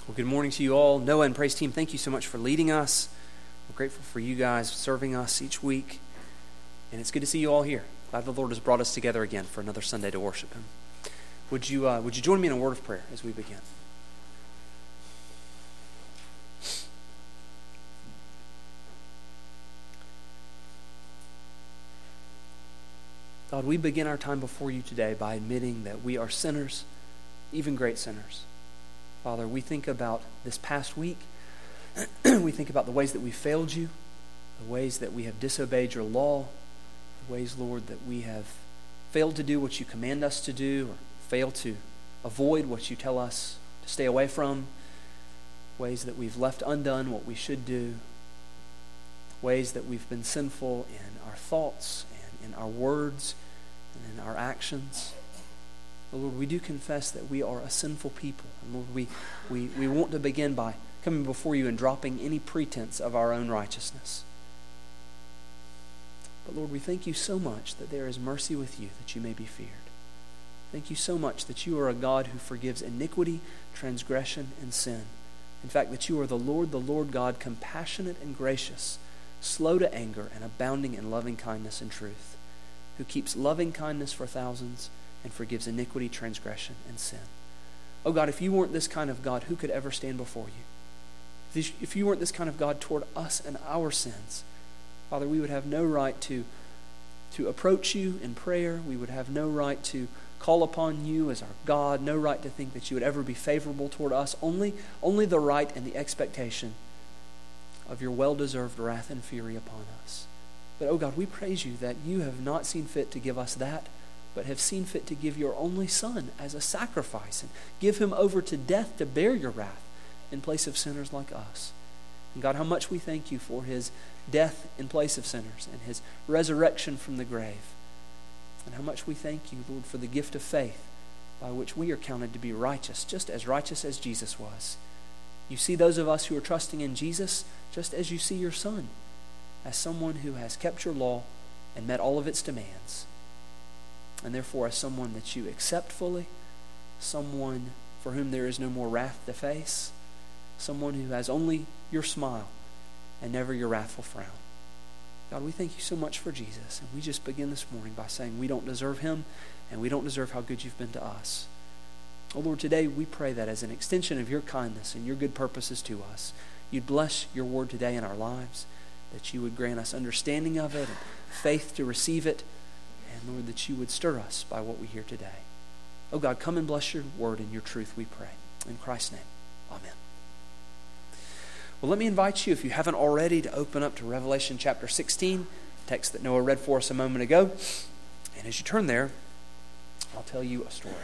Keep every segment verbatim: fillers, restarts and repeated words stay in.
Well, good morning to you all. Noah and Praise Team, thank you so much for leading us. We're grateful for you guys serving us each week. And it's good to see you all here. Glad the Lord has brought us together again for another Sunday to worship Him. Would you, uh, would you join me in a word of prayer as we begin? God, we begin our time before you today by admitting that we are sinners, even great sinners. Father, we think about this past week. We think about the ways that we failed you, the ways that we have disobeyed your law, the ways, Lord, that we have failed to do what you command us to do, or failed to avoid what you tell us to stay away from, ways that we've left undone what we should do, ways that we've been sinful in our thoughts and in our words and in our actions. But Lord, we do confess that we are a sinful people. And Lord, we, we, we want to begin by coming before you and dropping any pretense of our own righteousness. But Lord, we thank you so much that there is mercy with you, that you may be feared. Thank you so much that you are a God who forgives iniquity, transgression, and sin. In fact, that you are the Lord, the Lord God, compassionate and gracious, slow to anger and abounding in loving kindness and truth, who keeps loving kindness for thousands and forgives iniquity, transgression, and sin. Oh God, if you weren't this kind of God, who could ever stand before you? If you weren't this kind of God toward us and our sins, Father, we would have no right to, to approach you in prayer. We would have no right to call upon you as our God, no right to think that you would ever be favorable toward us, only, only the right and the expectation of your well-deserved wrath and fury upon us. But oh God, we praise you that you have not seen fit to give us that, but have seen fit to give your only Son as a sacrifice and give him over to death to bear your wrath in place of sinners like us. And God, how much we thank you for his death in place of sinners and his resurrection from the grave. And how much we thank you, Lord, for the gift of faith by which we are counted to be righteous, just as righteous as Jesus was. You see those of us who are trusting in Jesus just as you see your Son, as someone who has kept your law and met all of its demands. And therefore as someone that you accept fully, someone for whom there is no more wrath to face, someone who has only your smile and never your wrathful frown. God, we thank you so much for Jesus, and we just begin this morning by saying we don't deserve him, and we don't deserve how good you've been to us. Oh Lord, today we pray that as an extension of your kindness and your good purposes to us, you'd bless your word today in our lives, that you would grant us understanding of it and faith to receive it, and Lord, that you would stir us by what we hear today. Oh God, come and bless your word and your truth, we pray. In Christ's name, amen. Well, let me invite you, if you haven't already, to open up to Revelation chapter sixteen, text that Noah read for us a moment ago. And as you turn there, I'll tell you a story.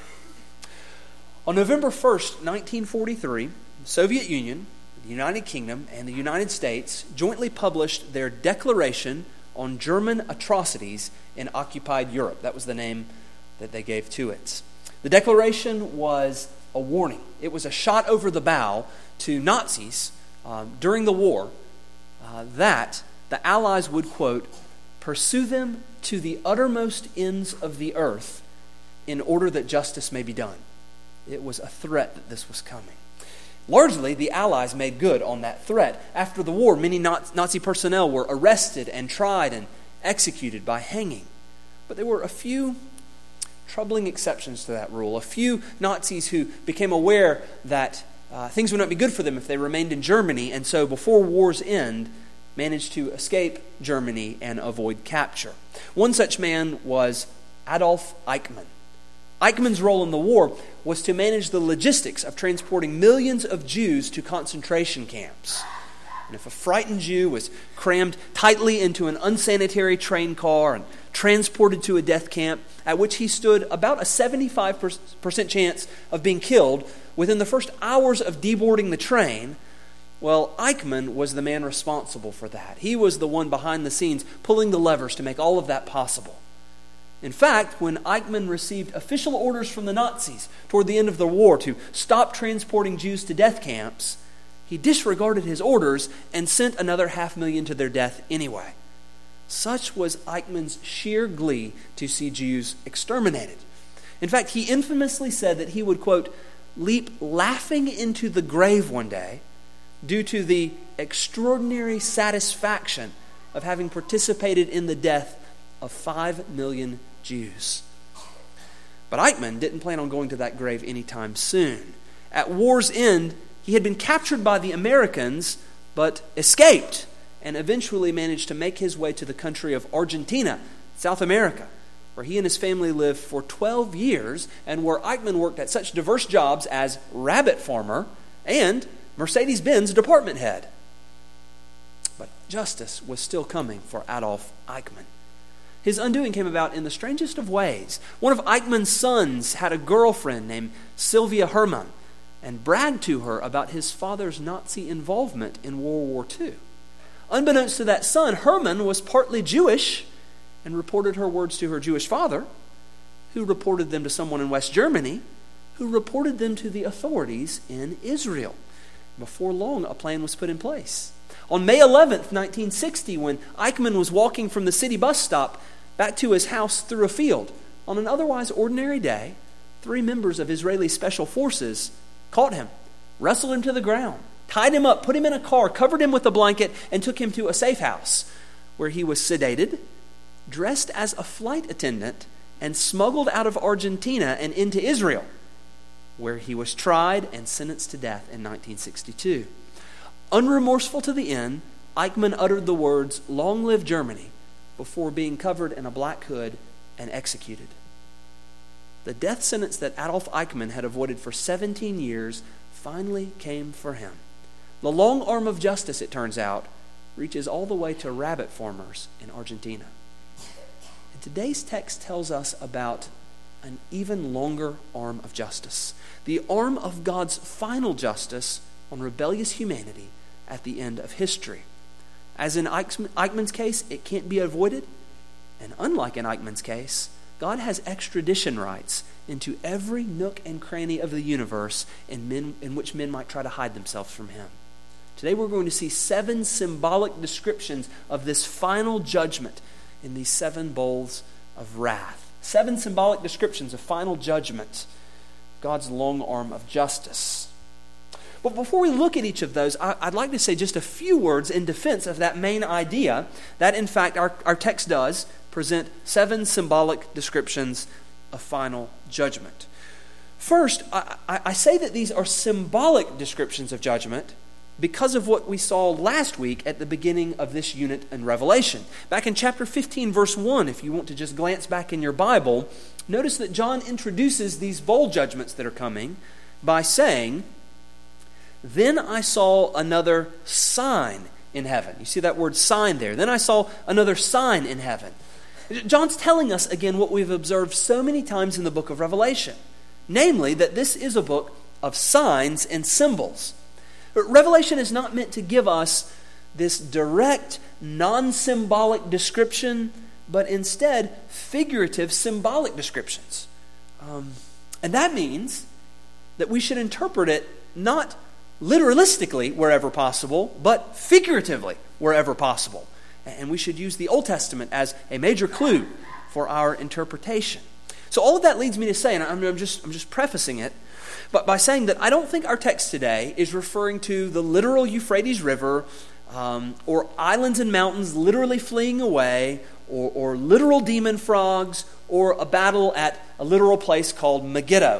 On November first, nineteen forty-three, the Soviet Union, the United Kingdom, and the United States jointly published their Declaration on German Atrocities in Occupied Europe. That was the name that they gave to it. The declaration was a warning. It was a shot over the bow to Nazis um, during the war uh, that the Allies would, quote, pursue them to the uttermost ends of the earth in order that justice may be done. It was a threat that this was coming. Largely, the Allies made good on that threat. After the war, many Nazi personnel were arrested and tried and executed by hanging. But there were a few troubling exceptions to that rule. A few Nazis who became aware that uh, things would not be good for them if they remained in Germany, and so before war's end, managed to escape Germany and avoid capture. One such man was Adolf Eichmann. Eichmann's role in the war was to manage the logistics of transporting millions of Jews to concentration camps. And if a frightened Jew was crammed tightly into an unsanitary train car and transported to a death camp, at which he stood about a seventy-five percent chance of being killed within the first hours of deboarding the train, well, Eichmann was the man responsible for that. He was the one behind the scenes pulling the levers to make all of that possible. In fact, when Eichmann received official orders from the Nazis toward the end of the war to stop transporting Jews to death camps, he disregarded his orders and sent another half million to their death anyway. Such was Eichmann's sheer glee to see Jews exterminated. In fact, he infamously said that he would, quote, leap laughing into the grave one day due to the extraordinary satisfaction of having participated in the death of five million Jews. But Eichmann didn't plan on going to that grave anytime soon. At war's end, he had been captured by the Americans, but escaped and eventually managed to make his way to the country of Argentina, South America, where he and his family lived for twelve years and where Eichmann worked at such diverse jobs as rabbit farmer and Mercedes-Benz department head. But justice was still coming for Adolf Eichmann. His undoing came about in the strangest of ways. One of Eichmann's sons had a girlfriend named Sylvia Hermann and bragged to her about his father's Nazi involvement in World War Two. Unbeknownst to that son, Hermann was partly Jewish and reported her words to her Jewish father, who reported them to someone in West Germany, who reported them to the authorities in Israel. Before long, a plan was put in place. On May eleventh, nineteen sixty, when Eichmann was walking from the city bus stop back to his house through a field, on an otherwise ordinary day, three members of Israeli special forces caught him, wrestled him to the ground, tied him up, put him in a car, covered him with a blanket, and took him to a safe house where he was sedated, dressed as a flight attendant, and smuggled out of Argentina and into Israel, where he was tried and sentenced to death in nineteen sixty-two. Unremorseful to the end, Eichmann uttered the words, "Long live Germany," before being covered in a black hood and executed. The death sentence that Adolf Eichmann had avoided for seventeen years finally came for him. The long arm of justice, it turns out, reaches all the way to rabbit farmers in Argentina. And today's text tells us about an even longer arm of justice, the arm of God's final justice on rebellious humanity at the end of history. As in Eichmann's case, it can't be avoided. And unlike in Eichmann's case, God has extradition rights into every nook and cranny of the universe in, men, in which men might try to hide themselves from him. Today we're going to see seven symbolic descriptions of this final judgment in these seven bowls of wrath. Seven symbolic descriptions of final judgment, God's long arm of justice. But before we look at each of those, I'd like to say just a few words in defense of that main idea that, in fact, our, our text does present seven symbolic descriptions of final judgment. First, I, I say that these are symbolic descriptions of judgment because of what we saw last week at the beginning of this unit in Revelation. Back in chapter fifteen, verse one, if you want to just glance back in your Bible, notice that John introduces these bowl judgments that are coming by saying, "Then I saw another sign in heaven." You see that word sign there. Then I saw another sign in heaven. John's telling us again what we've observed so many times in the book of Revelation, namely that this is a book of signs and symbols. But Revelation is not meant to give us this direct, non-symbolic description, but instead figurative, symbolic descriptions. Um, and that means that we should interpret it not literalistically wherever possible, but figuratively wherever possible. And we should use the Old Testament as a major clue for our interpretation. So all of that leads me to say, and I'm just, I'm just prefacing it, but by saying that I don't think our text today is referring to the literal Euphrates River, um, or islands and mountains literally fleeing away, or, or literal demon frogs, or a battle at a literal place called Megiddo.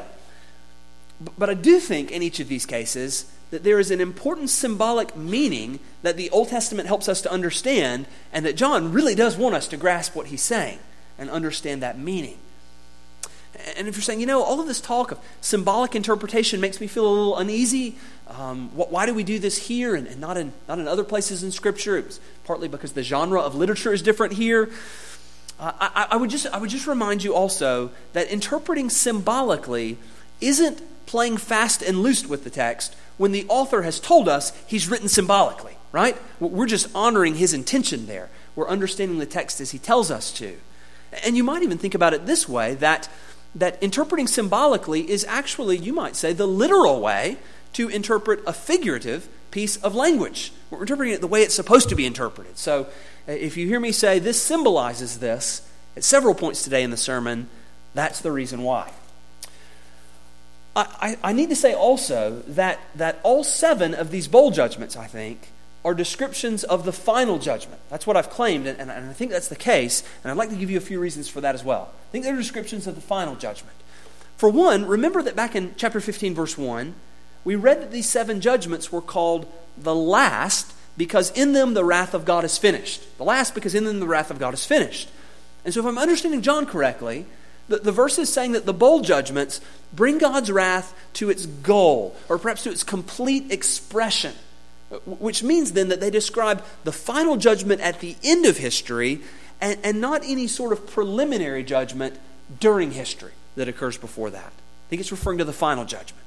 But, but I do think in each of these cases that there is an important symbolic meaning that the Old Testament helps us to understand, and that John really does want us to grasp what he's saying and understand that meaning. And if you're saying, you know, all of this talk of symbolic interpretation makes me feel a little uneasy, um, why do we do this here and, and not in not in other places in Scripture? It was partly because the genre of literature is different here. Uh, I, I would just I would just remind you also that interpreting symbolically isn't playing fast and loose with the text when the author has told us he's written symbolically, right? We're just honoring his intention there. We're understanding the text as he tells us to. And you might even think about it this way, that, that interpreting symbolically is actually, you might say, the literal way to interpret a figurative piece of language. We're interpreting it the way it's supposed to be interpreted. So if you hear me say this symbolizes this at several points today in the sermon, that's the reason why. I, I need to say also that, that all seven of these bowl judgments, I think, are descriptions of the final judgment. That's what I've claimed, and, and I think that's the case, and I'd like to give you a few reasons for that as well. I think they're descriptions of the final judgment. For one, remember that back in chapter fifteen, verse one, we read that these seven judgments were called the last because in them the wrath of God is finished. The last because in them the wrath of God is finished. And so if I'm understanding John correctly, the, the verse is saying that the bowl judgments bring God's wrath to its goal, or perhaps to its complete expression, which means then that they describe the final judgment at the end of history and, and not any sort of preliminary judgment during history that occurs before that. I think it's referring to the final judgment.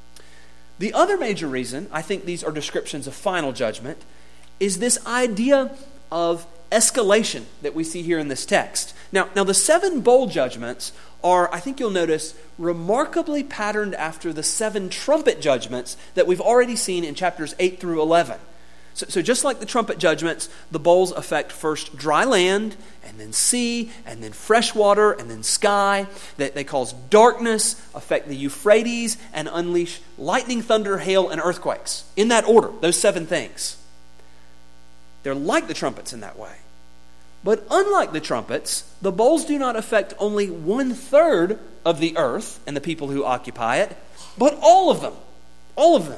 The other major reason I think these are descriptions of final judgment is this idea of escalation that we see here in this text. Now, now the seven bowl judgments are, I think you'll notice, remarkably patterned after the seven trumpet judgments that we've already seen in chapters eight through eleven. So, so just like the trumpet judgments, the bowls affect first dry land, and then sea, and then fresh water, and then sky. They, they cause darkness, affect the Euphrates, and unleash lightning, thunder, hail, and earthquakes. In that order, those seven things. They're like the trumpets in that way. But unlike the trumpets, the bowls do not affect only one-third of the earth and the people who occupy it, but all of them. All of them.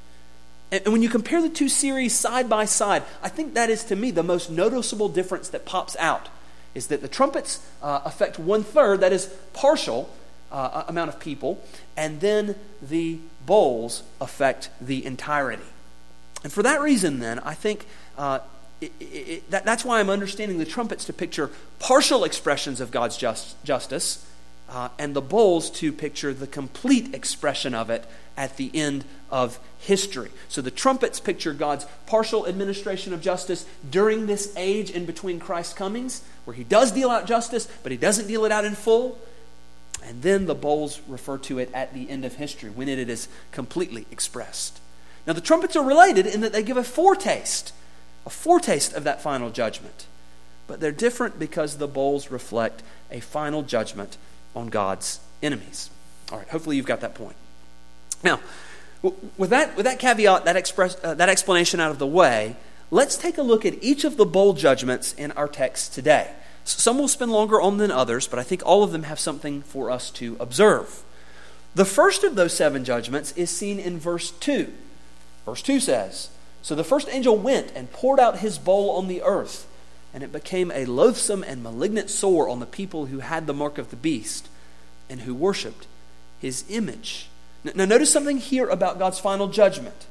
And when you compare the two series side by side, I think that is, to me, the most noticeable difference that pops out, is that the trumpets uh, affect one-third, that is partial uh, amount of people, and then the bowls affect the entirety. And for that reason, then, I think uh, it, it, it, that, that's why I'm understanding the trumpets to picture partial expressions of God's just, justice, uh, and the bowls to picture the complete expression of it at the end of history. So the trumpets picture God's partial administration of justice during this age in between Christ's comings, where he does deal out justice, but he doesn't deal it out in full. And then the bowls refer to it at the end of history, when it is completely expressed. Now the trumpets are related in that they give a foretaste, a foretaste of that final judgment. But they're different because the bowls reflect a final judgment on God's enemies. All right, hopefully you've got that point. Now, with that, with that caveat, that, express, uh, that explanation out of the way, let's take a look at each of the bowl judgments in our text today. Some will spend longer on than others, but I think all of them have something for us to observe. The first of those seven judgments is seen in verse two. Verse two says, "So the first angel went and poured out his bowl on the earth, and it became a loathsome and malignant sore on the people who had the mark of the beast and who worshipped his image." Now notice something here about God's final judgment.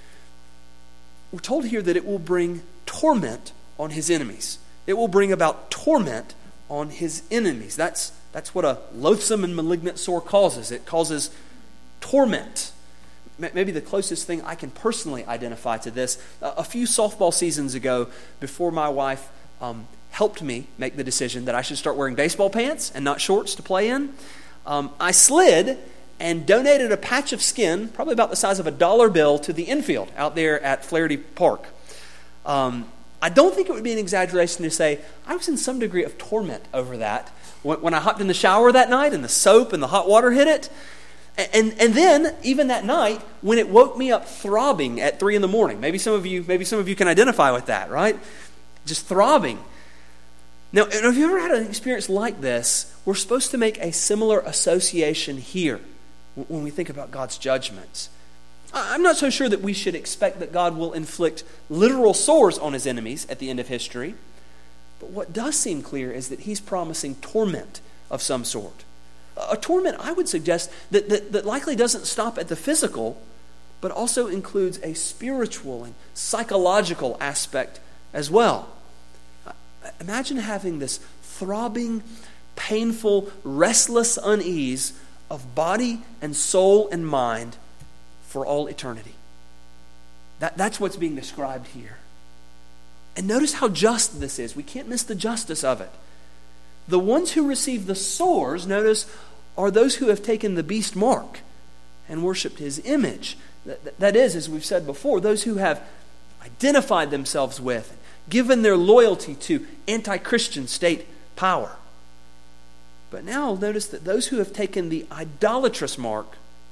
We're told here that it will bring torment on his enemies. It will bring about torment on his enemies. That's, that's what a loathsome and malignant sore causes. It causes torment. Maybe the closest thing I can personally identify to this, a few softball seasons ago, before my wife um, helped me make the decision that I should start wearing baseball pants and not shorts to play in, um, I slid and donated a patch of skin, probably about the size of a dollar bill, to the infield out there at Flaherty Park. Um, I don't think it would be an exaggeration to say I was in some degree of torment over that when, when I hopped in the shower that night and the soap and the hot water hit it. And, and then, even that night, when it woke me up throbbing at three in the morning. Maybe some of you, maybe some of you can identify with that, right? Just throbbing. Now, if you've ever had an experience like this, we're supposed to make a similar association here when we think about God's judgments. I'm not so sure that we should expect that God will inflict literal sores on his enemies at the end of history. But what does seem clear is that he's promising torment of some sort. A torment, I would suggest, that, that, that likely doesn't stop at the physical, but also includes a spiritual and psychological aspect as well. Imagine having this throbbing, painful, restless unease of body and soul and mind for all eternity. That, that's what's being described here. And notice how just this is. We can't miss the justice of it. The ones who receive the sores, notice, are those who have taken the beast mark and worshipped his image. That, that is, as we've said before, those who have identified themselves with, given their loyalty to anti-Christian state power. But now notice that those who have taken the idolatrous mark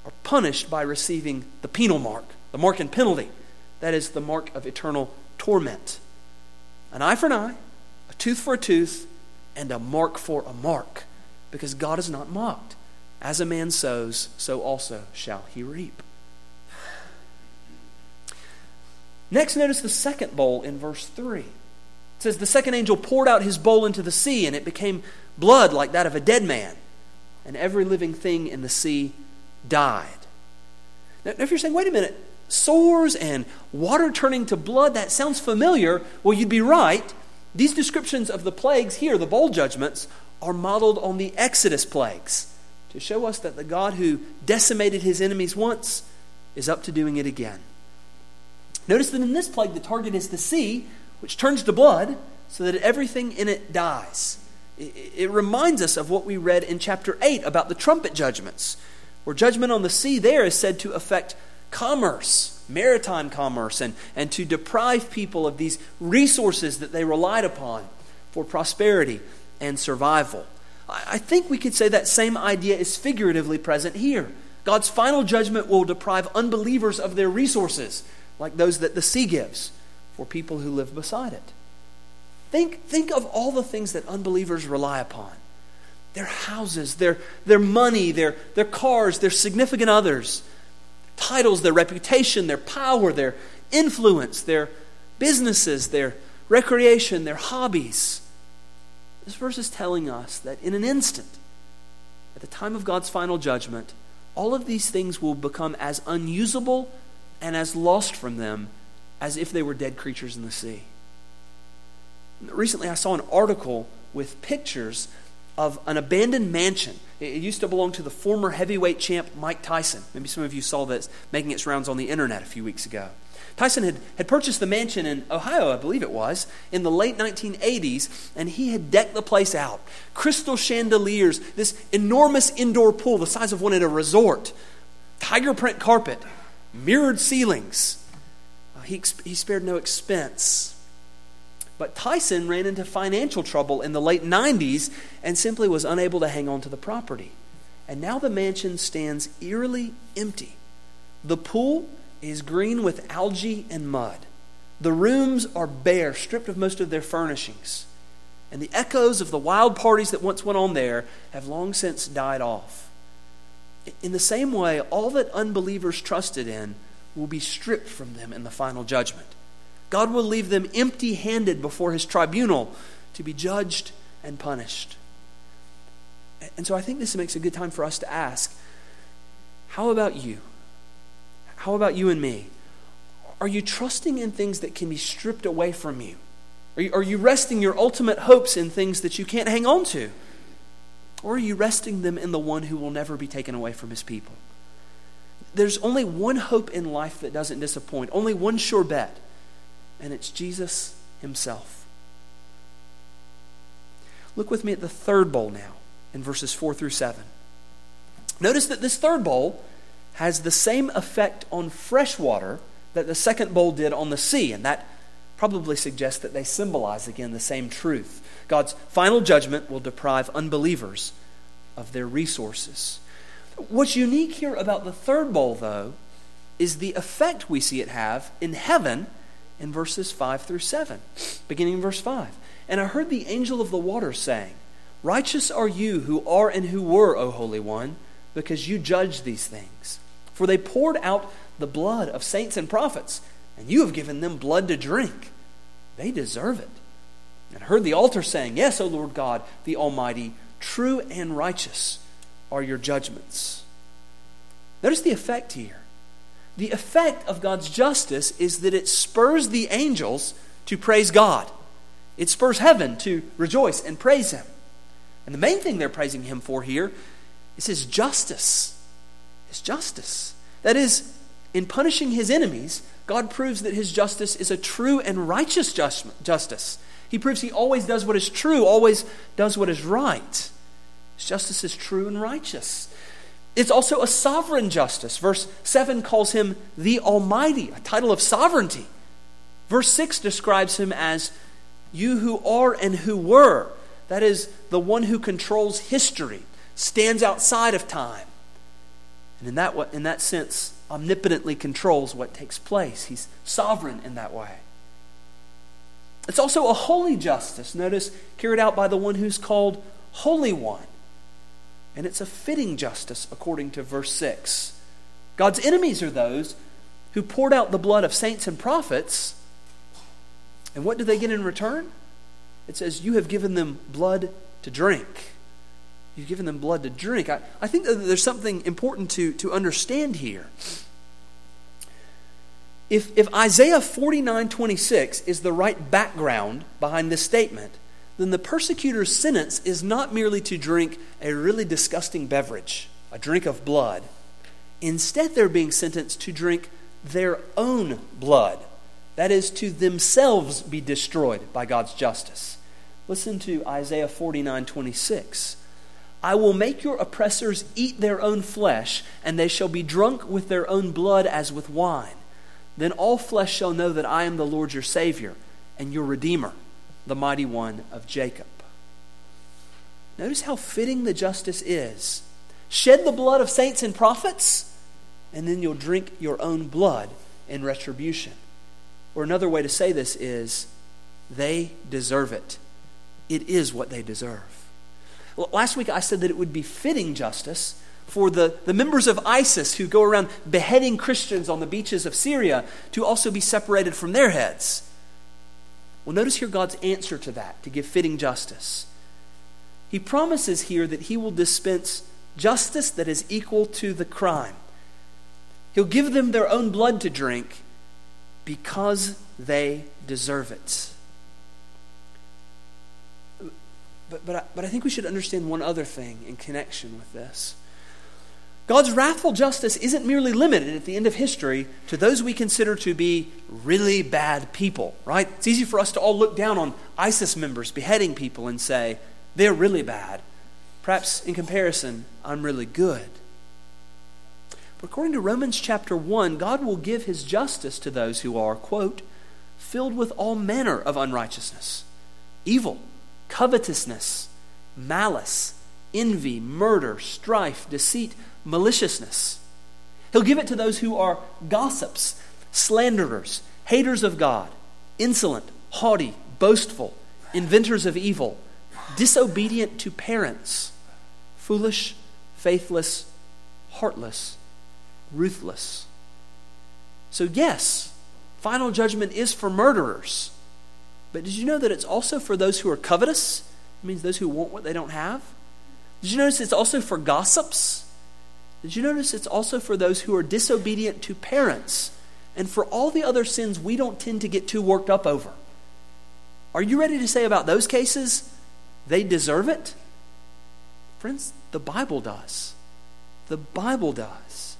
are punished by receiving the penal mark, the mark and penalty. That is the mark of eternal torment. An eye for an eye, a tooth for a tooth, and a mark for a mark. Because God is not mocked. As a man sows, so also shall he reap. Next, notice the second bowl in verse three. It says, the second angel poured out his bowl into the sea, and it became blood like that of a dead man. And every living thing in the sea died. Now, if you're saying, wait a minute, sores and water turning to blood, that sounds familiar. Well, you'd be right. These descriptions of the plagues here, the bowl judgments, are modeled on the Exodus plagues to show us that the God who decimated his enemies once is up to doing it again. Notice that in this plague, the target is the sea, which turns to blood so that everything in it dies. It reminds us of what we read in chapter eight about the trumpet judgments, where judgment on the sea there is said to affect commerce, maritime commerce, and, and to deprive people of these resources that they relied upon for prosperity and survival. I think we could say that same idea is figuratively present here. God's final judgment will deprive unbelievers of their resources, like those that the sea gives for people who live beside it. Think, think of all the things that unbelievers rely upon. Their houses, their, their money, their, their cars, their significant others, titles, their reputation, their power, their influence, their businesses, their recreation, their hobbies. This verse is telling us that in an instant, at the time of God's final judgment, all of these things will become as unusable and as lost from them as if they were dead creatures in the sea. Recently, I saw an article with pictures of an abandoned mansion. It used to belong to the former heavyweight champ Mike Tyson. Maybe some of you saw this making its rounds on the internet a few weeks ago. Tyson had, had purchased the mansion in Ohio, I believe it was, in the late nineteen eighties, and he had decked the place out. Crystal chandeliers, this enormous indoor pool the size of one at a resort, tiger print carpet, mirrored ceilings. Uh, he, he spared no expense. But Tyson ran into financial trouble in the late nineties and simply was unable to hang on to the property. And now the mansion stands eerily empty. The pool is green with algae and mud. The rooms are bare, stripped of most of their furnishings. And the echoes of the wild parties that once went on there have long since died off. In the same way, all that unbelievers trusted in will be stripped from them in the final judgment. God will leave them empty-handed before his tribunal to be judged and punished. And so I think this makes a good time for us to ask, how about you? How about you and me? Are you trusting in things that can be stripped away from you? Are you, are you resting your ultimate hopes in things that you can't hang on to? Or are you resting them in the one who will never be taken away from his people? There's only one hope in life that doesn't disappoint, only one sure bet, and it's Jesus himself. Look with me at the third bowl now, in verses four through seven. Notice that this third bowl has the same effect on fresh water that the second bowl did on the sea, and that probably suggests that they symbolize, again, the same truth. God's final judgment will deprive unbelievers of their resources. What's unique here about the third bowl, though, is the effect we see it have in heaven in verses five through seven, beginning in verse five. And I heard the angel of the waters saying, "Righteous are you who are and who were, O Holy One, because you judge these things. For they poured out the blood of saints and prophets, and you have given them blood to drink. They deserve it." And I heard the altar saying, "Yes, O Lord God, the Almighty, true and righteous are your judgments." Notice the effect here. The effect of God's justice is that it spurs the angels to praise God. It spurs heaven to rejoice and praise him. And the main thing they're praising him for here is his justice. His justice. That is, in punishing his enemies, God proves that his justice is a true and righteous just, justice. He proves he always does what is true, always does what is right. His justice is true and righteous. It's also a sovereign justice. Verse seven calls him the Almighty, a title of sovereignty. Verse six describes him as you who are and who were. That is, the one who controls history, stands outside of time. And in that, in that sense, omnipotently controls what takes place. He's sovereign in that way. It's also a holy justice, notice, carried out by the one who's called Holy One. And it's a fitting justice according to verse six. God's enemies are those who poured out the blood of saints and prophets. And what do they get in return? It says, you have given them blood to drink. You've given them blood to drink. I, I think that there's something important to, to understand here. If, if Isaiah forty-nine twenty-six is the right background behind this statement, then the persecutor's sentence is not merely to drink a really disgusting beverage, a drink of blood. Instead, they're being sentenced to drink their own blood. That is, to themselves be destroyed by God's justice. Listen to Isaiah forty-nine twenty-six. I will make your oppressors eat their own flesh, and they shall be drunk with their own blood as with wine. Then all flesh shall know that I am the Lord your Savior and your Redeemer, the mighty one of Jacob. Notice how fitting the justice is. Shed the blood of saints and prophets, and then you'll drink your own blood in retribution. Or another way to say this is, they deserve it. It is what they deserve. Well, last week I said that it would be fitting justice for the, the members of ISIS who go around beheading Christians on the beaches of Syria to also be separated from their heads. Well, notice here God's answer to that, to give fitting justice. He promises here that he will dispense justice that is equal to the crime. He'll give them their own blood to drink because they deserve it. But, but, I, but I think we should understand one other thing in connection with this. God's wrathful justice isn't merely limited at the end of history to those we consider to be really bad people, right? It's easy for us to all look down on ISIS members beheading people and say, they're really bad. Perhaps in comparison, I'm really good. But according to Romans chapter one, God will give his justice to those who are, quote, filled with all manner of unrighteousness, evil, covetousness, malice, envy, murder, strife, deceit, maliciousness. He'll give it to those who are gossips, slanderers, haters of God, insolent, haughty, boastful, inventors of evil, disobedient to parents, foolish, faithless, heartless, ruthless. So yes, final judgment is for murderers. But did you know that it's also for those who are covetous? It means those who want what they don't have. Did you notice it's also for gossips? Did you notice it's also for those who are disobedient to parents and for all the other sins we don't tend to get too worked up over? Are you ready to say about those cases, they deserve it? Friends, the Bible does. The Bible does.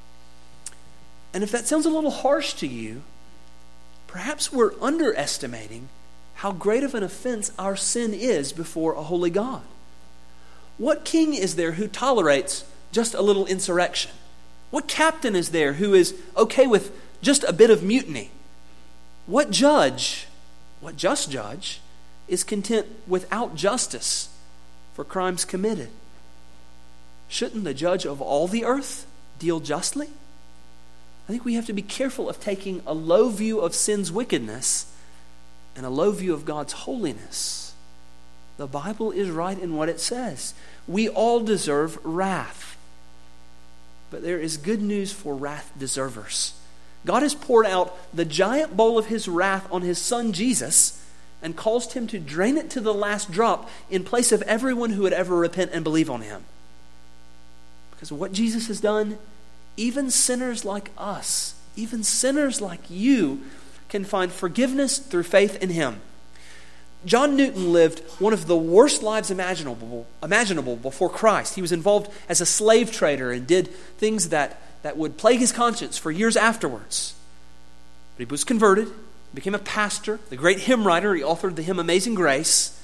And if that sounds a little harsh to you, perhaps we're underestimating how great of an offense our sin is before a holy God. What king is there who tolerates just a little insurrection? What captain is there who is okay with just a bit of mutiny? What judge, what just judge, is content without justice for crimes committed? Shouldn't the judge of all the earth deal justly? I think we have to be careful of taking a low view of sin's wickedness and a low view of God's holiness. The Bible is right in what it says. We all deserve wrath. But there is good news for wrath deservers. God has poured out the giant bowl of his wrath on his son Jesus and caused him to drain it to the last drop in place of everyone who would ever repent and believe on him. Because of what Jesus has done, even sinners like us, even sinners like you, can find forgiveness through faith in him. John Newton lived one of the worst lives imaginable, imaginable before Christ. He was involved as a slave trader and did things that, that would plague his conscience for years afterwards. But he was converted, became a pastor, the great hymn writer. He authored the hymn Amazing Grace.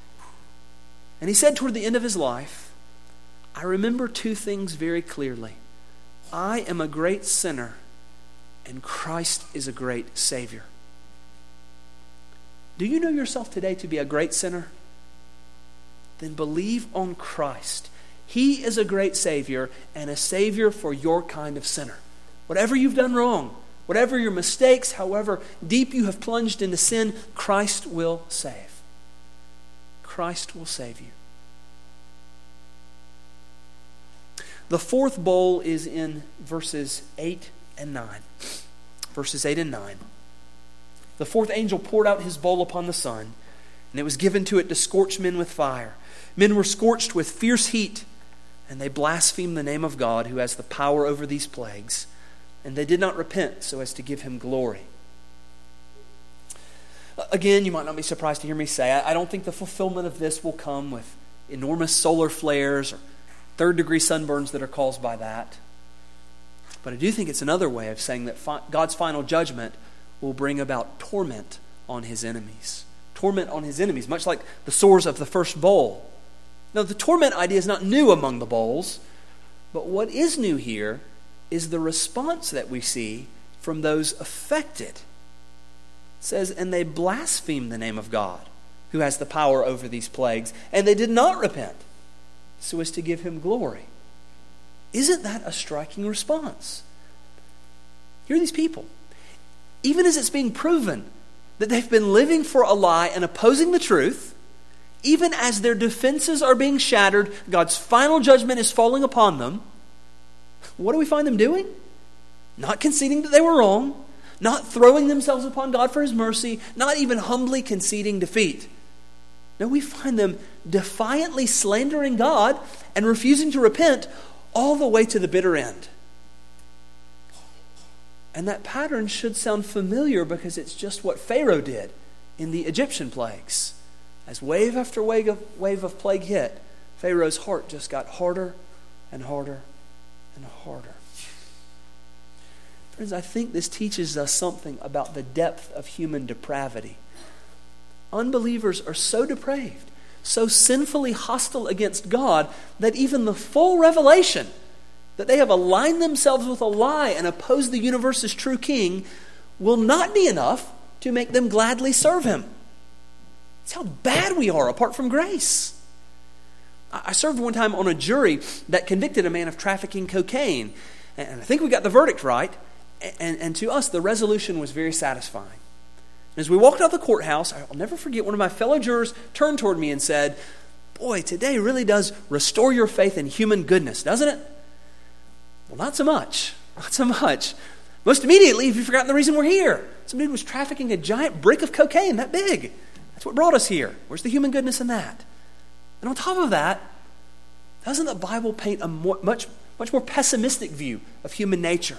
And he said toward the end of his life, I remember two things very clearly. I am a great sinner, and Christ is a great Savior. Do you know yourself today to be a great sinner? Then believe on Christ. He is a great Savior and a Savior for your kind of sinner. Whatever you've done wrong, whatever your mistakes, however deep you have plunged into sin, Christ will save. Christ will save you. The fourth bowl is in verses eight and nine. Verses eight and nine. The fourth angel poured out his bowl upon the sun, and it was given to it to scorch men with fire. Men were scorched with fierce heat, and they blasphemed the name of God who has the power over these plagues, and they did not repent so as to give him glory. Again, you might not be surprised to hear me say, I don't think the fulfillment of this will come with enormous solar flares or third-degree sunburns that are caused by that. But I do think it's another way of saying that fi- God's final judgment will bring about torment on his enemies. Torment on his enemies, much like the sores of the first bowl. Now, the torment idea is not new among the bowls, but what is new here is the response that we see from those affected. It says, and they blasphemed the name of God, who has the power over these plagues, and they did not repent, so as to give him glory. Isn't that a striking response? Here are these people. Even as it's being proven that they've been living for a lie and opposing the truth, even as their defenses are being shattered, God's final judgment is falling upon them, what do we find them doing? Not conceding that they were wrong, not throwing themselves upon God for his mercy, not even humbly conceding defeat. No, we find them defiantly slandering God and refusing to repent all the way to the bitter end. And that pattern should sound familiar because it's just what Pharaoh did in the Egyptian plagues. As wave after wave of, wave of plague hit, Pharaoh's heart just got harder and harder and harder. Friends, I think this teaches us something about the depth of human depravity. Unbelievers are so depraved, so sinfully hostile against God, that even the full revelation that they have aligned themselves with a lie and opposed the universe's true king will not be enough to make them gladly serve him. It's how bad we are apart from grace. I served one time on a jury that convicted a man of trafficking cocaine, and I think we got the verdict right, and, and to us the resolution was very satisfying. As we walked out the courthouse, I'll never forget, one of my fellow jurors turned toward me and said, "Boy, today really does restore your faith in human goodness, doesn't it?" Well, not so much. Not so much. Most immediately, have you forgotten the reason we're here? Some dude was trafficking a giant brick of cocaine that big. That's what brought us here. Where's the human goodness in that? And on top of that, doesn't the Bible paint a more, much, much more pessimistic view of human nature?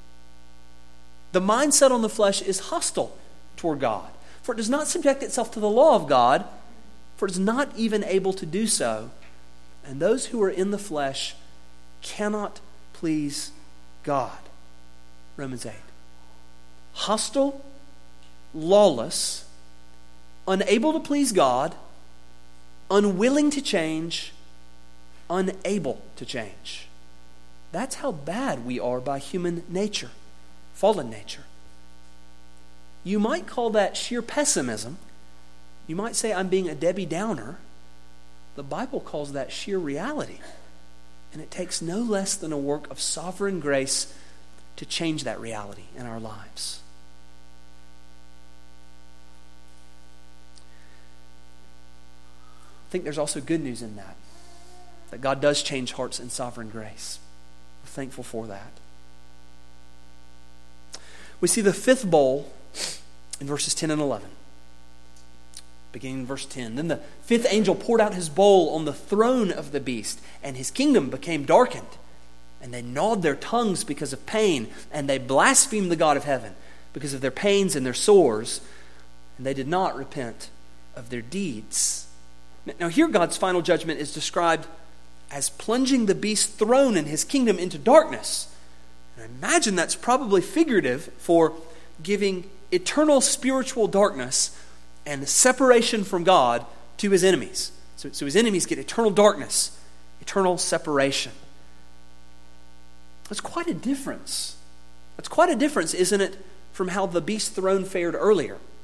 The mindset on the flesh is hostile toward God, for it does not subject itself to the law of God, for it is not even able to do so. And those who are in the flesh cannot please God. Romans eight. Hostile, lawless, unable to please God, unwilling to change, unable to change. That's how bad we are by human nature, fallen nature. You might call that sheer pessimism. You might say I'm being a Debbie Downer. The Bible calls that sheer reality. And it takes no less than a work of sovereign grace to change that reality in our lives. I think there's also good news in that. That God does change hearts in sovereign grace. We're thankful for that. We see the fifth bowl in verses ten and eleven. Beginning in verse ten. Then the fifth angel poured out his bowl on the throne of the beast, and his kingdom became darkened. And they gnawed their tongues because of pain, and they blasphemed the God of heaven because of their pains and their sores, and they did not repent of their deeds. Now here God's final judgment is described as plunging the beast's throne and his kingdom into darkness. And I imagine that's probably figurative for giving eternal spiritual darkness and separation from God to his enemies. So, so his enemies get eternal darkness, eternal separation. That's quite a difference. That's quite a difference, isn't it, from how the beast's throne fared earlier?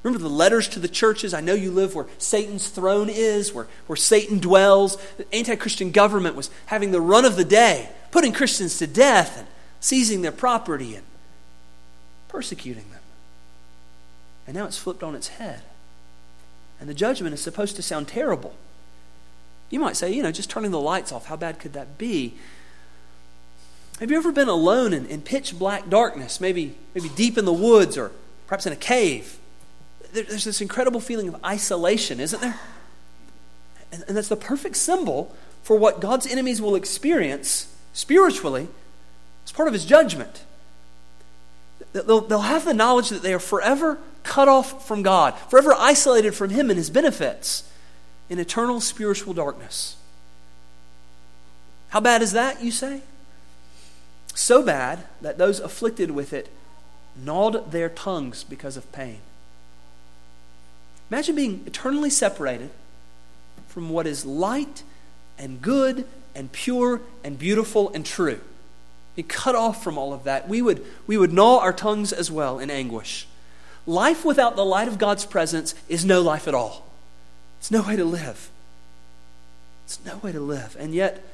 Remember the letters to the churches? I know you live where Satan's throne is, where, where Satan dwells. The anti-Christian government was having the run of the day, putting Christians to death and seizing their property and persecuting them. And now it's flipped on its head. And the judgment is supposed to sound terrible. You might say, you know, just turning the lights off, how bad could that be? Have you ever been alone in, in pitch black darkness, maybe, maybe deep in the woods or perhaps in a cave? There, there's this incredible feeling of isolation, isn't there? And, and that's the perfect symbol for what God's enemies will experience spiritually as part of His judgment. They'll, they'll have the knowledge that they are forever cut off from God, forever isolated from Him and His benefits in eternal spiritual darkness. How bad is that, you say? So bad that those afflicted with it gnawed their tongues because of pain. Imagine being eternally separated from what is light and good and pure and beautiful and true. Be cut off from all of that. We would, we would gnaw our tongues as well in anguish. Life without the light of God's presence is no life at all. It's no way to live. It's no way to live. And yet,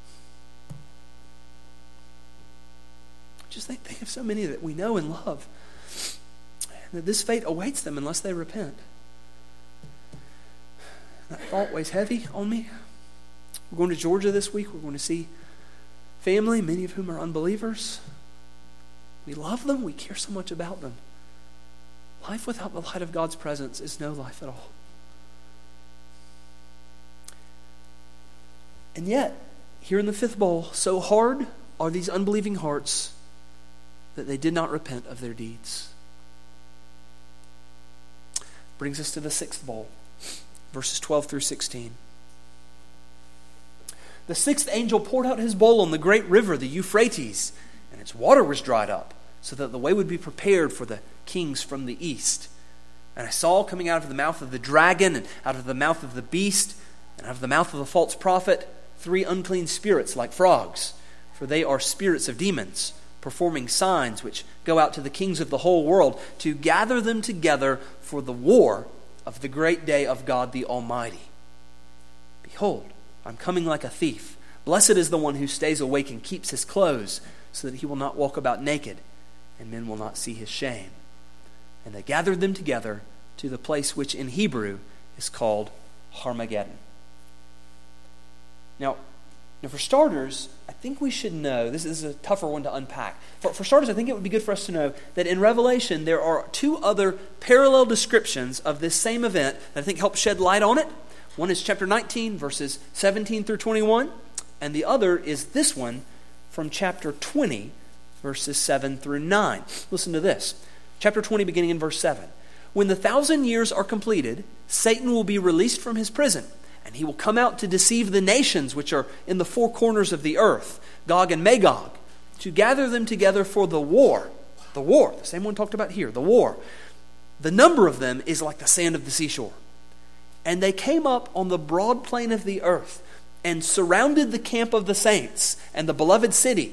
just think, think of so many that we know and love, that this fate awaits them unless they repent. That thought weighs heavy on me. We're going to Georgia this week. We're going to see family, many of whom are unbelievers. We love them. We care so much about them. Life without the light of God's presence is no life at all. And yet, here in the fifth bowl, so hard are these unbelieving hearts that they did not repent of their deeds. Brings us to the sixth bowl, verses twelve through sixteen. The sixth angel poured out his bowl on the great river, the Euphrates, and its water was dried up, so that the way would be prepared for the kings from the east. And I saw coming out of the mouth of the dragon, and out of the mouth of the beast, and out of the mouth of the false prophet, three unclean spirits like frogs, for they are spirits of demons, performing signs which go out to the kings of the whole world to gather them together for the war of the great day of God the Almighty. Behold, I'm coming like a thief. Blessed is the one who stays awake and keeps his clothes, so that he will not walk about naked, and men will not see his shame. And they gathered them together to the place which in Hebrew is called Armageddon. Now, now for starters, I think we should know, this is a tougher one to unpack. For, for starters, I think it would be good for us to know that in Revelation there are two other parallel descriptions of this same event that I think help shed light on it. One is chapter nineteen, verses seventeen through twenty-one, and the other is this one from chapter twenty, verses seven through nine. Listen to this. Chapter twenty, beginning in verse seven. When the thousand years are completed, Satan will be released from his prison, and he will come out to deceive the nations which are in the four corners of the earth, Gog and Magog, to gather them together for the war. The war, the same one talked about here, the war. The number of them is like the sand of the seashore. And they came up on the broad plain of the earth and surrounded the camp of the saints and the beloved city.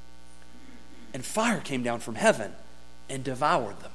And fire came down from heaven and devoured them.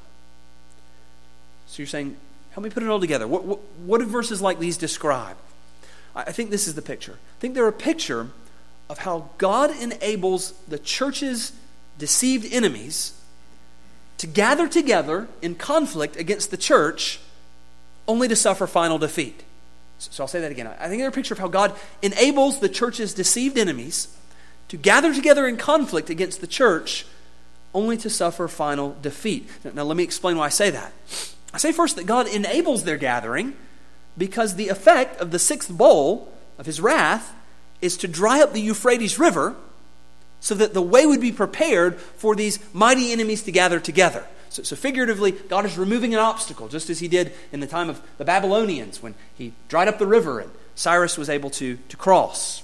So you're saying, help me put it all together. What, what, what do verses like these describe? I think this is the picture. I think they're a picture of how God enables the church's deceived enemies to gather together in conflict against the church only to suffer final defeat. So I'll say that again. I think they're a picture of how God enables the church's deceived enemies to gather together in conflict against the church only to suffer final defeat. Now let me explain why I say that. I say first that God enables their gathering because the effect of the sixth bowl of his wrath is to dry up the Euphrates River so that the way would be prepared for these mighty enemies to gather together. So, so figuratively, God is removing an obstacle, just as he did in the time of the Babylonians when he dried up the river and Cyrus was able to, to cross.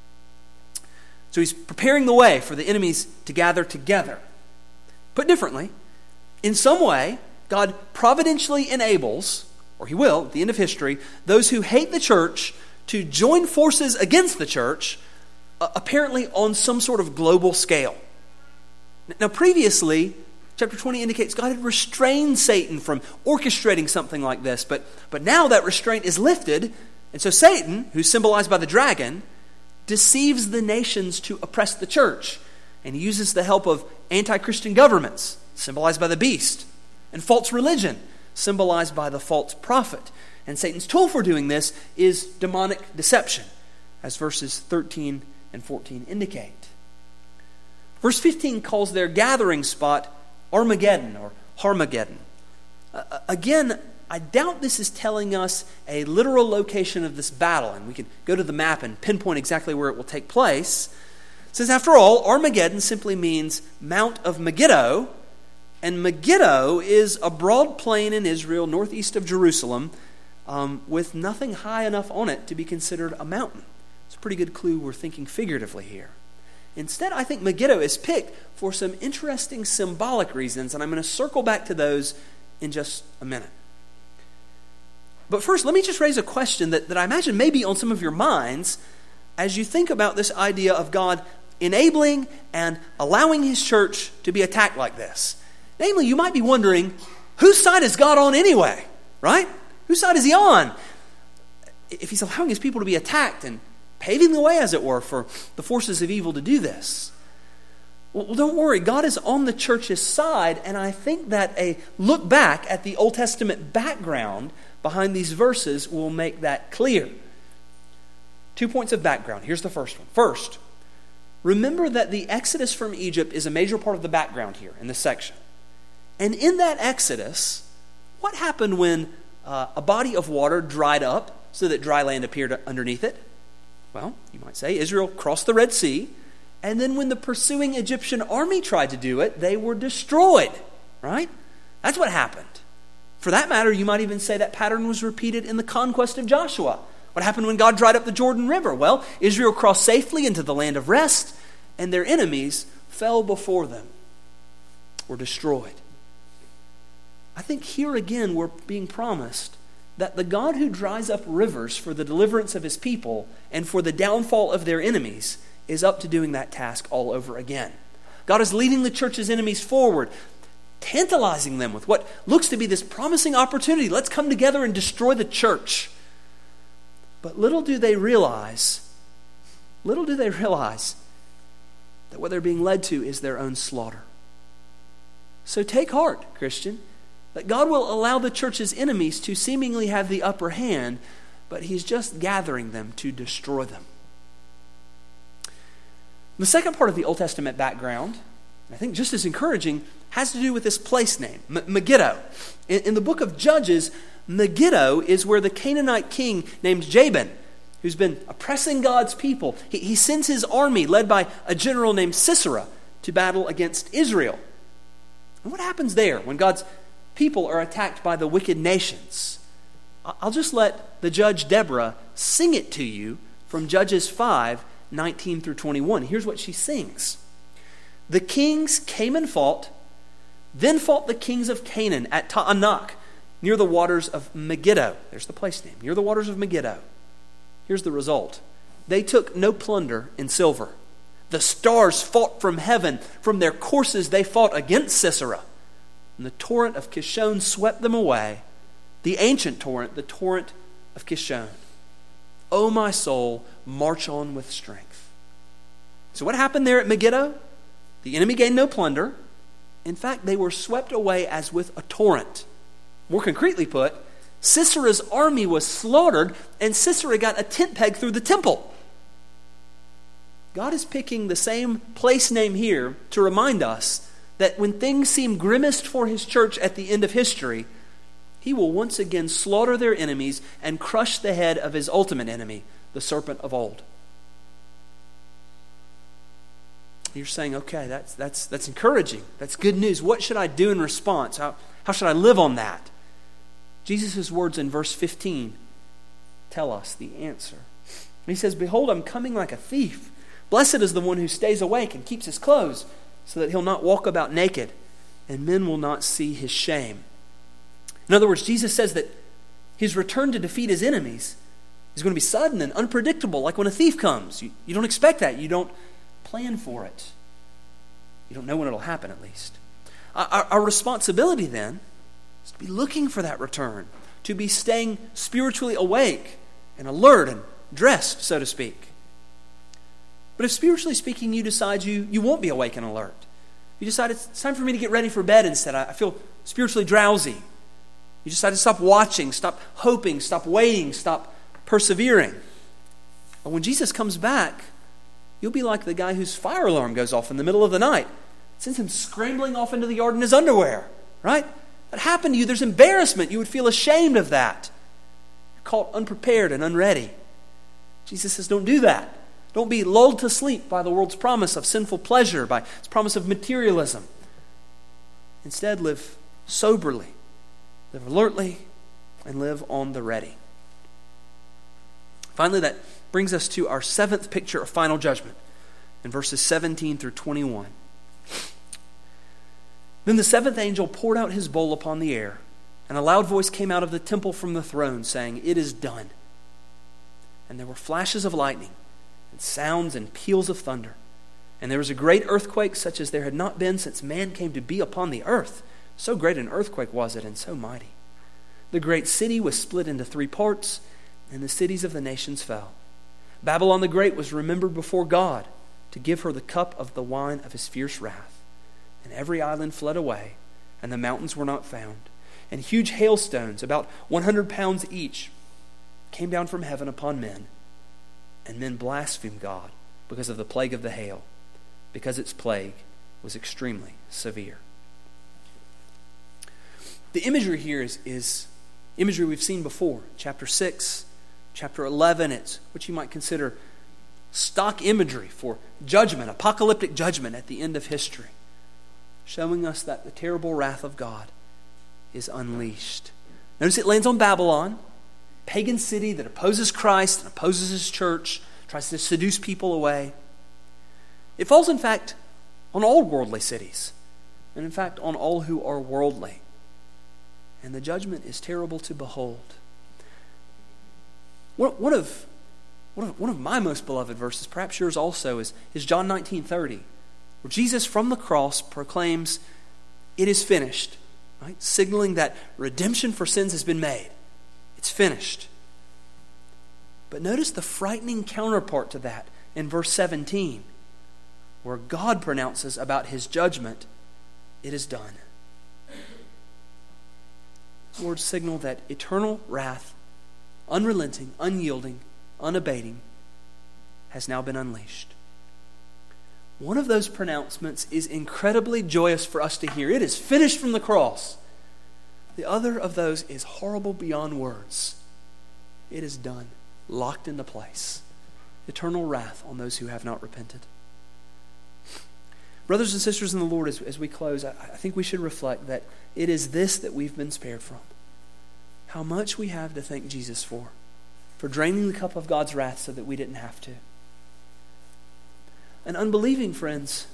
So he's preparing the way for the enemies to gather together. Put differently, in some way, God providentially enables, or he will at the end of history, those who hate the church to join forces against the church, uh, apparently on some sort of global scale. Now previously, chapter twenty indicates God had restrained Satan from orchestrating something like this. But, but now that restraint is lifted, and so Satan, who's symbolized by the dragon, deceives the nations to oppress the church. And he uses the help of anti-Christian governments, symbolized by the beast, and false religion, symbolized by the false prophet. And Satan's tool for doing this is demonic deception, as verses thirteen and fourteen indicate. Verse fifteen calls their gathering spot Armageddon or Harmageddon. Uh, again, I doubt this is telling us a literal location of this battle, and we can go to the map and pinpoint exactly where it will take place. It says, after all, Armageddon simply means Mount of Megiddo, and Megiddo is a broad plain in Israel, northeast of Jerusalem, um, with nothing high enough on it to be considered a mountain. It's a pretty good clue we're thinking figuratively here. Instead, I think Megiddo is picked for some interesting symbolic reasons, and I'm going to circle back to those in just a minute. But first, let me just raise a question that, that I imagine may be on some of your minds as you think about this idea of God enabling and allowing His church to be attacked like this. Namely, you might be wondering, whose side is God on anyway, right? Whose side is He on? If He's allowing His people to be attacked and paving the way, as it were, for the forces of evil to do this. Well, don't worry. God is on the church's side, and I think that a look back at the Old Testament background behind these verses will make that clear. Two points of background. Here's the first one. First, remember that the Exodus from Egypt is a major part of the background here in this section. And in that Exodus, what happened when uh, a body of water dried up so that dry land appeared underneath it? Well, you might say Israel crossed the Red Sea, and then when the pursuing Egyptian army tried to do it, they were destroyed, right? That's what happened. For that matter, you might even say that pattern was repeated in the conquest of Joshua. What happened when God dried up the Jordan River? Well, Israel crossed safely into the land of rest, and their enemies fell before them, were destroyed. I think here again we're being promised that the God who dries up rivers for the deliverance of His people and for the downfall of their enemies is up to doing that task all over again. God is leading the church's enemies forward, tantalizing them with what looks to be this promising opportunity. Let's come together and destroy the church. But little do they realize, little do they realize that what they're being led to is their own slaughter. So take heart, Christian, that God will allow the church's enemies to seemingly have the upper hand, but He's just gathering them to destroy them. The second part of the Old Testament background, I think just as encouraging, has to do with this place name, M- Megiddo. In, in the book of Judges, Megiddo is where the Canaanite king named Jabin, who's been oppressing God's people, he, he sends his army led by a general named Sisera to battle against Israel. And what happens there when God's people are attacked by the wicked nations? I'll just let the judge Deborah sing it to you from Judges five, nineteen through twenty-one. Here's what she sings. The kings came and fought, then fought the kings of Canaan at Ta'anak, near the waters of Megiddo. There's the place name, near the waters of Megiddo. Here's the result. They took no plunder in silver. The stars fought from heaven. From their courses they fought against Sisera. And the torrent of Kishon swept them away. The ancient torrent, the torrent of Kishon. O my soul, march on with strength. So what happened there at Megiddo? The enemy gained no plunder. In fact, they were swept away as with a torrent. More concretely put, Sisera's army was slaughtered, and Sisera got a tent peg through the temple. God is picking the same place name here to remind us that when things seem grimmest for His church at the end of history, He will once again slaughter their enemies and crush the head of His ultimate enemy, the serpent of old. You're saying, okay, that's that's that's encouraging. That's good news. What should I do in response? How, how should I live on that? Jesus' words in verse fifteen tell us the answer. He says, behold, I'm coming like a thief. Blessed is the one who stays awake and keeps his clothes, so that he'll not walk about naked, and men will not see his shame. In other words, Jesus says that His return to defeat His enemies is going to be sudden and unpredictable, like when a thief comes. You, you don't expect that. You don't plan for it. You don't know when it'll happen, at least. Our, our responsibility then is to be looking for that return, to be staying spiritually awake and alert and dressed, so to speak. But if spiritually speaking you decide you, you won't be awake and alert, you decide it's time for me to get ready for bed instead, I, I feel spiritually drowsy, you decide to stop watching, stop hoping, stop waiting, stop persevering. But when Jesus comes back, you'll be like the guy whose fire alarm goes off in the middle of the night. It sends him scrambling off into the yard in his underwear, right? That happened to you. There's embarrassment. You would feel ashamed of that. You're caught unprepared and unready. Jesus says, don't do that. Don't be lulled to sleep by the world's promise of sinful pleasure, by its promise of materialism. Instead, live soberly, live alertly, and live on the ready. Finally, that brings us to our seventh picture of final judgment in verses seventeen through twenty-one. Then the seventh angel poured out his bowl upon the air, and a loud voice came out of the temple from the throne, saying, "It is done." And there were flashes of lightning, and sounds and peals of thunder. And there was a great earthquake, such as there had not been since man came to be upon the earth. So great an earthquake was it, and so mighty. The great city was split into three parts, and the cities of the nations fell. Babylon the Great was remembered before God to give her the cup of the wine of his fierce wrath. And every island fled away, and the mountains were not found. And huge hailstones, about one hundred pounds each, came down from heaven upon men. And men blasphemed God because of the plague of the hail, because its plague was extremely severe. The imagery here is, is imagery we've seen before. Chapter six, chapter eleven, it's what you might consider stock imagery for judgment, apocalyptic judgment at the end of history, showing us that the terrible wrath of God is unleashed. Notice it lands on Babylon, pagan city that opposes Christ and opposes his church, tries to seduce people away. It falls, in fact, on all worldly cities, and in fact, on all who are worldly. And the judgment is terrible to behold. One of, one of, one of my most beloved verses, perhaps yours also, is, is John nineteen thirty, where Jesus from the cross proclaims, "It is finished," right? Signaling that redemption for sins has been made. It's finished. But notice the frightening counterpart to that in verse seventeen, where God pronounces about his judgment, "It is done." These words signal that eternal wrath, unrelenting, unyielding, unabating, has now been unleashed. One of those pronouncements is incredibly joyous for us to hear. It is finished from the cross. The other of those is horrible beyond words. It is done, locked into place. Eternal wrath on those who have not repented. Brothers and sisters in the Lord, as, as we close, I, I think we should reflect that it is this that we've been spared from. How much we have to thank Jesus for, for draining the cup of God's wrath so that we didn't have to. And unbelieving friends,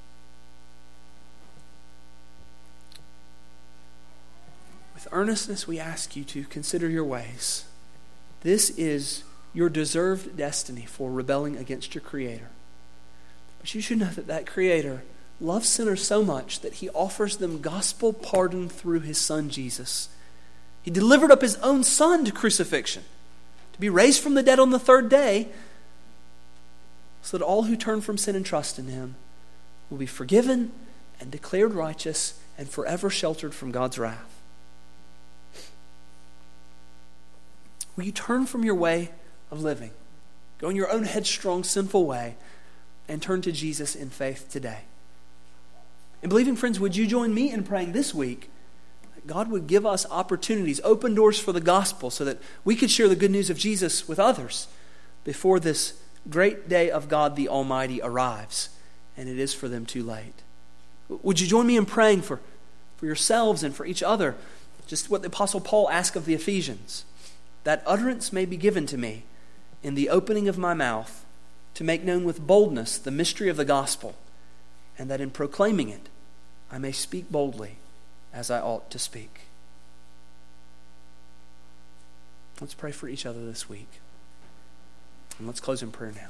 with earnestness we ask you to consider your ways. This is your deserved destiny for rebelling against your Creator. But you should know that that Creator loves sinners so much that he offers them gospel pardon through his Son Jesus. He delivered up his own Son to crucifixion, to be raised from the dead on the third day, so that all who turn from sin and trust in him will be forgiven and declared righteous and forever sheltered from God's wrath. Will you turn from your way of living, go in your own headstrong, sinful way, and turn to Jesus in faith today? And believing friends, would you join me in praying this week that God would give us opportunities, open doors for the gospel, so that we could share the good news of Jesus with others before this great day of God the Almighty arrives, and it is for them too late. Would you join me in praying for, for yourselves and for each other, just what the Apostle Paul asked of the Ephesians, that utterance may be given to me in the opening of my mouth to make known with boldness the mystery of the gospel, and that in proclaiming it I may speak boldly as I ought to speak. Let's pray for each other this week. And let's close in prayer now.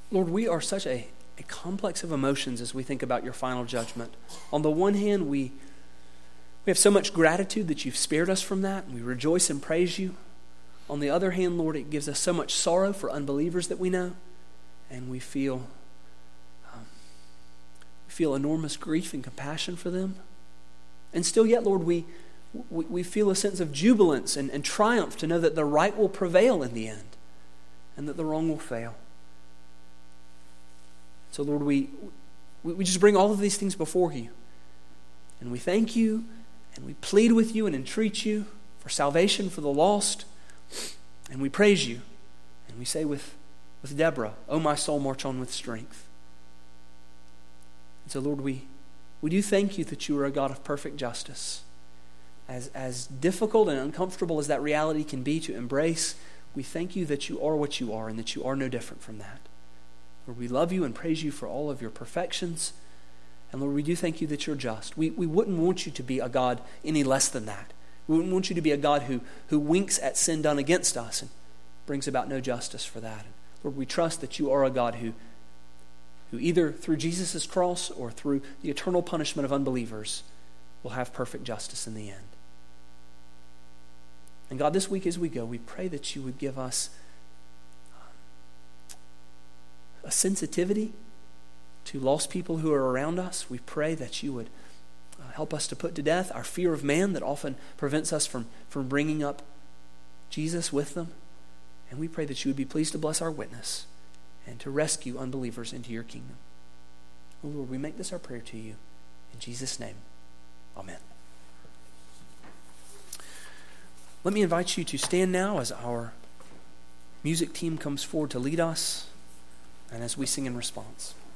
Lord, we are such a, a complex of emotions as we think about your final judgment. On the one hand, we, we have so much gratitude that you've spared us from that, and we rejoice and praise you. On the other hand, Lord, it gives us so much sorrow for unbelievers that we know, and we feel, um, we feel enormous grief and compassion for them. And still yet, Lord, we, we, we feel a sense of jubilance and, and triumph to know that the right will prevail in the end and that the wrong will fail. So, Lord, we, we, we just bring all of these things before you, and we thank you, and we plead with you and entreat you for salvation for the lost. And we praise you, and we say with, with Deborah, "Oh, my soul, march on with strength." And so, Lord, we, we do thank you that you are a God of perfect justice. As, as difficult and uncomfortable as that reality can be to embrace, we thank you that you are what you are and that you are no different from that. Lord, we love you and praise you for all of your perfections. And Lord, we do thank you that you're just. We, we wouldn't want you to be a God any less than that. We wouldn't want you to be a God who, who winks at sin done against us and brings about no justice for that. And Lord, we trust that you are a God who, who either through Jesus' cross or through the eternal punishment of unbelievers will have perfect justice in the end. And God, this week as we go, we pray that you would give us a sensitivity to lost people who are around us. We pray that you would Uh, help us to put to death our fear of man that often prevents us from, from bringing up Jesus with them. And we pray that you would be pleased to bless our witness and to rescue unbelievers into your kingdom. Oh Lord, we make this our prayer to you. In Jesus' name, amen. Let me invite you to stand now as our music team comes forward to lead us and as we sing in response.